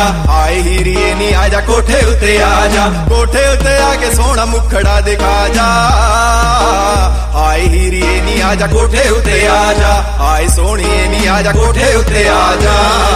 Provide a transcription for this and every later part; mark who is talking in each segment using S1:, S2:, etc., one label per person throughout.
S1: जा आए हीरिए नी आजा कोठे उत्ते आजा कोठे उत्ते आके सोहना मुखड़ा दिखा जा आए हीरिए नी आजा कोठे उत्ते आजा आए सोहणिए नी आजा कोठे उत्ते आजा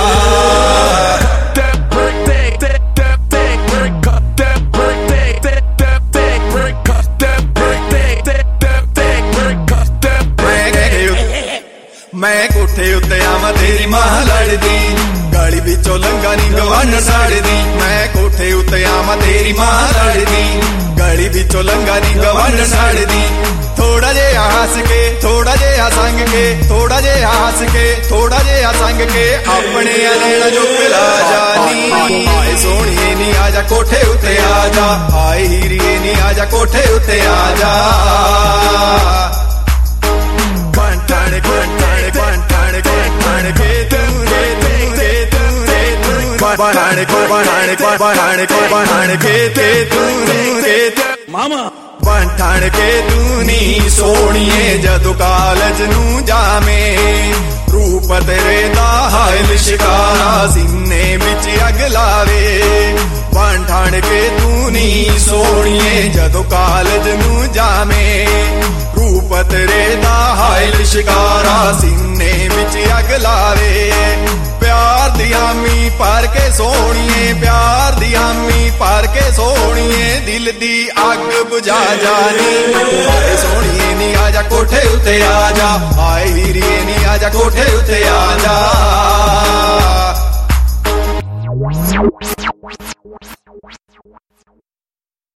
S1: मैं कोठे उत्ते आवां तेरी मां लड़दी गली विचों लंघा नी गवान साड़दी मैं कोठे उत्ते आवां तेरी मां लड़दी गली विचों लंघा नी गवान साड़दी थोड़ा जिहा हस के थोड़ा जिहा संग के थोड़ा जिहा हस के थोड़ा जिहा संग के अपने नैना जो पिला जानी आए सोहणिए नी आजा कोठे उत्ते आजा आए हीरिए नी आजा कोठे उत्ते आजा
S2: मामा
S1: बंठण के तू नी सोहणिए जदों कालज नूं जावे रूप तेरे दा हायल शिकारा सीने विच अग लावे बंठण के तू नी सोहणिए जदों कालज नूं जावे रूप तेरे दा हायल शिकारा सीने विच अग लावे प्यार दी हामी पार के सोहणिए प्यार दी हामी पार के सोहणिए दिल दी अग बुझा जानी आए सोहणिए नी आजा कोठे उत्ते आजा आए हीरिए नी आजा कोठे उत्ते आजा